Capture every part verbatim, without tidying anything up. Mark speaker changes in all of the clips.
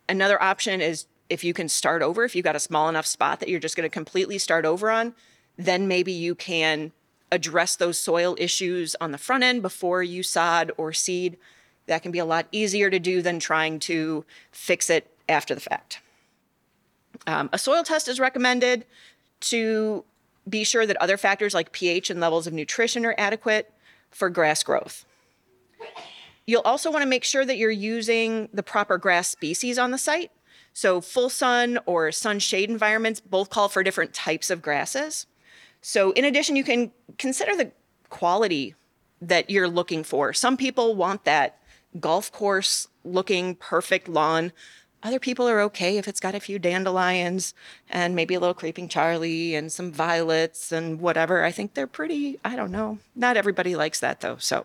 Speaker 1: another option is if you can start over, if you've got a small enough spot that you're just going to completely start over on, then maybe you can address those soil issues on the front end before you sod or seed. That can be a lot easier to do than trying to fix it after the fact. Um, a soil test is recommended to be sure that other factors like pH and levels of nutrition are adequate for grass growth. You'll also want to make sure that you're using the proper grass species on the site. So full sun or sun shade environments both call for different types of grasses. So in addition, you can consider the quality that you're looking for. Some people want that golf course looking perfect lawn. Other people are okay if it's got a few dandelions and maybe a little creeping Charlie and some violets and whatever. I think they're pretty, I don't know. Not everybody likes that though. So,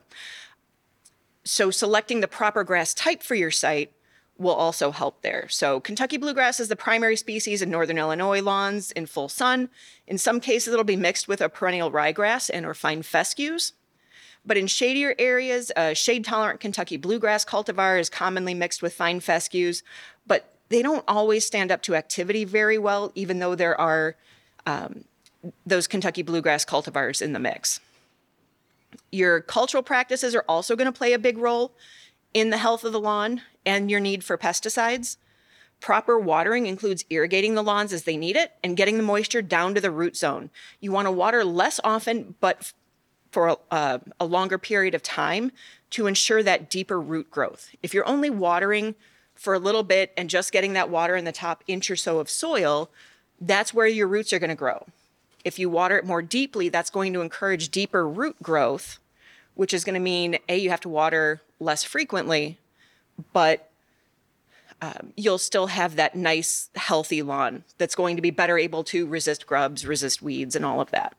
Speaker 1: so selecting the proper grass type for your site will also help there. So Kentucky bluegrass is the primary species in northern Illinois lawns in full sun. In some cases, it'll be mixed with a perennial ryegrass and or fine fescues. But in shadier areas, uh, shade-tolerant Kentucky bluegrass cultivar is commonly mixed with fine fescues, but they don't always stand up to activity very well, even though there are um, those Kentucky bluegrass cultivars in the mix. Your cultural practices are also going to play a big role in the health of the lawn and your need for pesticides. Proper watering includes irrigating the lawns as they need it and getting the moisture down to the root zone. You want to water less often, but for a, uh, a longer period of time to ensure that deeper root growth. If you're only watering for a little bit and just getting that water in the top inch or so of soil, that's where your roots are going to grow. If you water it more deeply, that's going to encourage deeper root growth, which is going to mean, A, you have to water less frequently, but um, you'll still have that nice, healthy lawn that's going to be better able to resist grubs, resist weeds, and all of that.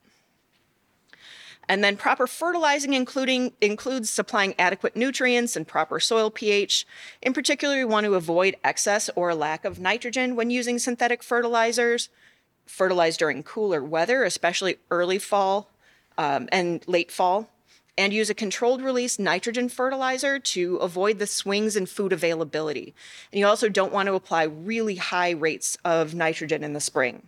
Speaker 1: And then proper fertilizing including includes supplying adequate nutrients and proper soil pH. In particular, you want to avoid excess or lack of nitrogen when using synthetic fertilizers. Fertilize during cooler weather, especially early fall um, and late fall. And use a controlled release nitrogen fertilizer to avoid the swings in food availability. And you also don't want to apply really high rates of nitrogen in the spring.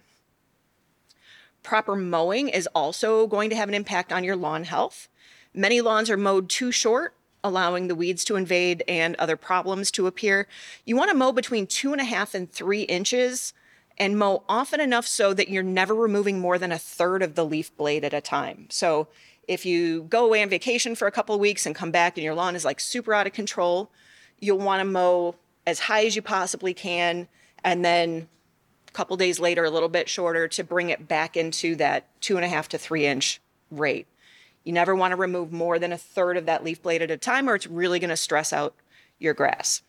Speaker 1: Proper mowing is also going to have an impact on your lawn health. Many lawns are mowed too short, allowing the weeds to invade and other problems to appear. You want to mow between two and a half and three inches and mow often enough so that you're never removing more than a third of the leaf blade at a time. So if you go away on vacation for a couple of weeks and come back and your lawn is like super out of control, you'll want to mow as high as you possibly can, and then a couple days later, a little bit shorter to bring it back into that two and a half to three inch rate. You never want to remove more than a third of that leaf blade at a time, or it's really going to stress out your grass.